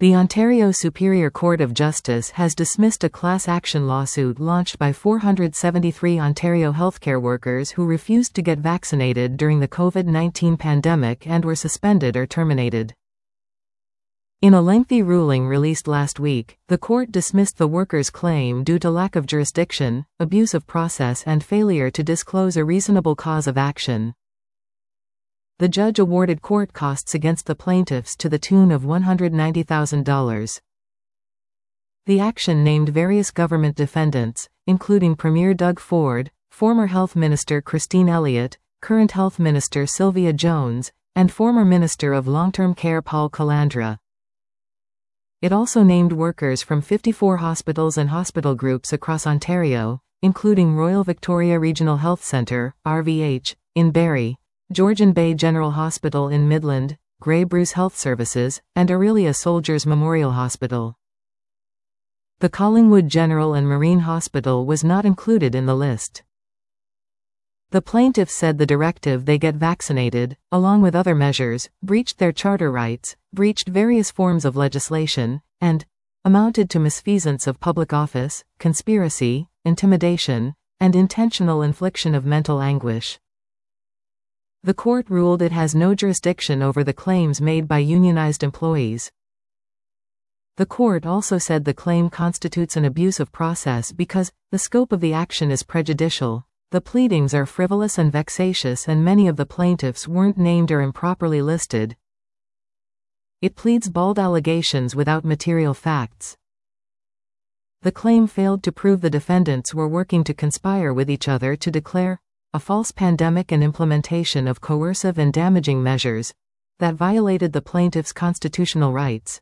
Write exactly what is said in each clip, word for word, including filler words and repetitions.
The Ontario Superior Court of Justice has dismissed a class action lawsuit launched by four hundred seventy-three Ontario healthcare workers who refused to get vaccinated during the COVID nineteen pandemic and were suspended or terminated. In a lengthy ruling released last week, the court dismissed the workers' claim due to lack of jurisdiction, abuse of process, and failure to disclose a reasonable cause of action. The judge awarded court costs against the plaintiffs to the tune of one hundred ninety thousand dollars. The action named various government defendants, including Premier Doug Ford, former Health Minister Christine Elliott, current Health Minister Sylvia Jones, and former Minister of Long-Term Care Paul Calandra. It also named workers from fifty-four hospitals and hospital groups across Ontario, including Royal Victoria Regional Health Centre, R V H, in Barrie, Georgian Bay General Hospital in Midland, Grey Bruce Health Services, and Orillia Soldiers Memorial Hospital. The Collingwood General and Marine Hospital was not included in the list. The plaintiffs said the directive they get vaccinated, along with other measures, breached their charter rights, breached various forms of legislation, and amounted to misfeasance of public office, conspiracy, intimidation, and intentional infliction of mental anguish. The court ruled it has no jurisdiction over the claims made by unionized employees. The court also said the claim constitutes an abuse of process because the scope of the action is prejudicial, the pleadings are frivolous and vexatious, and many of the plaintiffs weren't named or improperly listed. It pleads bald allegations without material facts. The claim failed to prove the defendants were working to conspire with each other to declare a false pandemic and implementation of coercive and damaging measures that violated the plaintiffs' constitutional rights.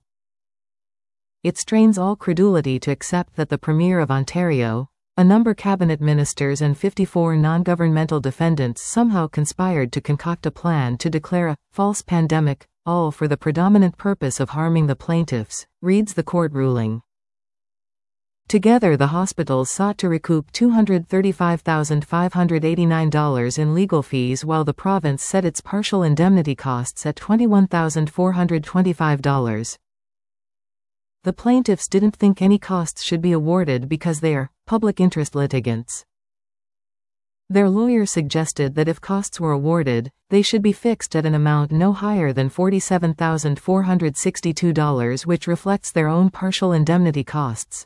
It strains all credulity to accept that the Premier of Ontario, a number of cabinet ministers, and fifty-four non-governmental defendants somehow conspired to concoct a plan to declare a false pandemic, all for the predominant purpose of harming the plaintiffs, reads the court ruling. Together, the hospitals sought to recoup two hundred thirty-five thousand five hundred eighty-nine dollars in legal fees, while the province set its partial indemnity costs at twenty-one thousand four hundred twenty-five dollars. The plaintiffs didn't think any costs should be awarded because they are public interest litigants. Their lawyer suggested that if costs were awarded, they should be fixed at an amount no higher than forty-seven thousand four hundred sixty-two dollars, which reflects their own partial indemnity costs.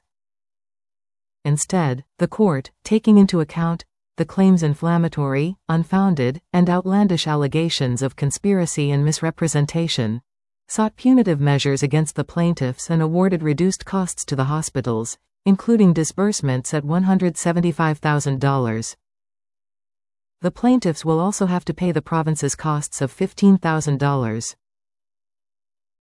Instead, the court, taking into account the claim's inflammatory, unfounded, and outlandish allegations of conspiracy and misrepresentation, sought punitive measures against the plaintiffs and awarded reduced costs to the hospitals, including disbursements at one hundred seventy-five thousand dollars. The plaintiffs will also have to pay the province's costs of fifteen thousand dollars.